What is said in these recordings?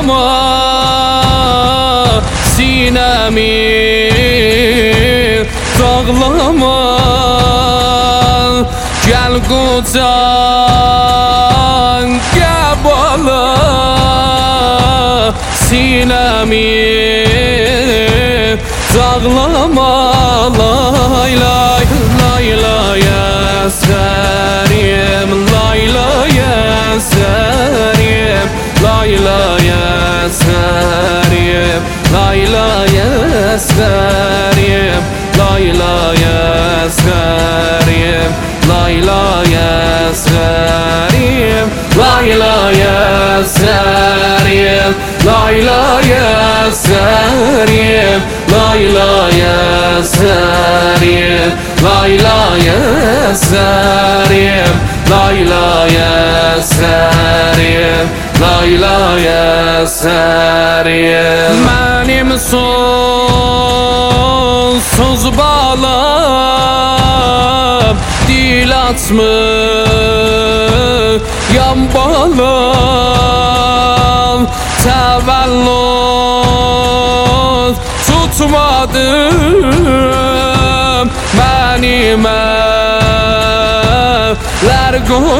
sinemi dağlama. Gel kucağına bala, sinemi dağlama. Lay lay lay lay eskerim, lay lay eskerim, lay lay eskerim, lay lay eskerim, lay lay eskerim, lay lay eskerim, lay lay eskerim, lay lay eskerim, lay lay eskerim, lay lay eskerim, lay lay eskerim, lay lay eskerim. Benim sonsuz balam, dil atmış yan balam. Təvəllüd tutmadım, benim evler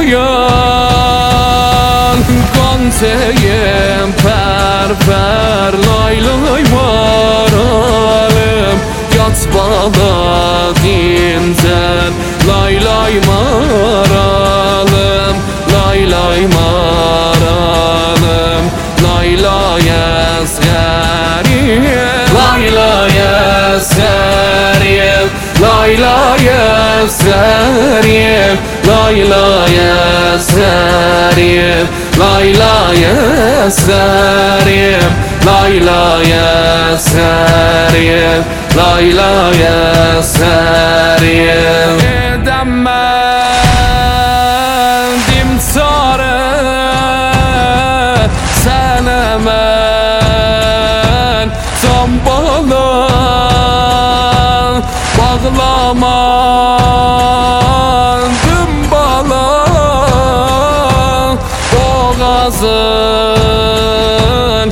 koyan. Goncayım pər lay lay maralım, yat bala dinden lay lay maralım, lay lay maralım, lay lay eskerim, lay lay eskerim, lay lay eskerim, lay lay eskerim, lay lay eskerim, lay lay eskerim, lay lay eskerim. Edemedim sarı sana men zambala, bağlamadım bala. Boğazın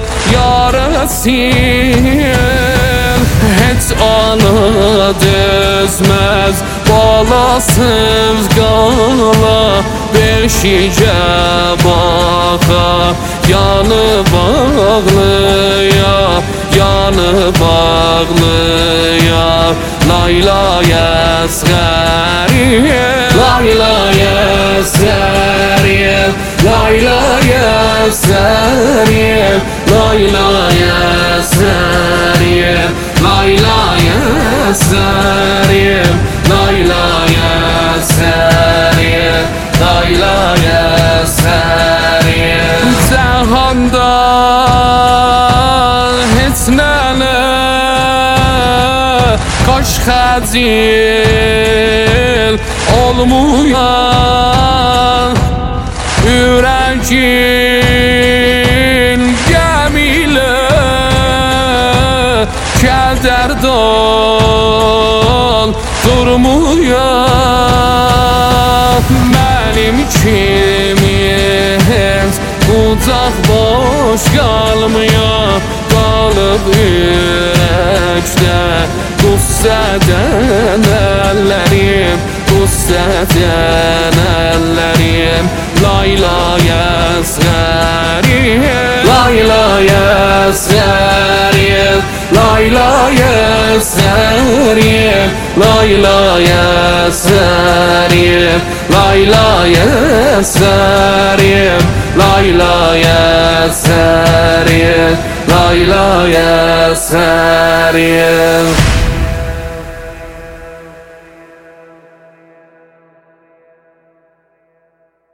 yarasın, hiç anı düzmez, balasız qala. Beşicə baxa, yanı bağlıya, yanı bağlıya. Lay lay eskerim, lay lay eskerim, lay lay eskerim, lay lay eskerim, lay lay eskerim, lay lay eskerim, lay lay eskerim. Cahandan hiç nene kaş xəcil olmayan, yüreğin gemiyle keder durmuyor. Benim ikimiz kucak boş kalmıyor, kalıp yürekte gusseden ellerim, gusseden ellerim. Lay lay eskerim, lay lay eskerim, lay lay eskerim, lay lay eskerim, lay lay eskerim, lay lay eskerim, lay lay eskerim.